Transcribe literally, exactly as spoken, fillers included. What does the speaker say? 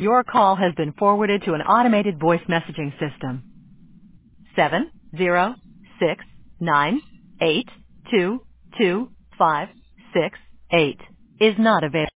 Your call has been forwarded to an automated voice messaging system. Seven zero six nine eight two two five six eight is not available.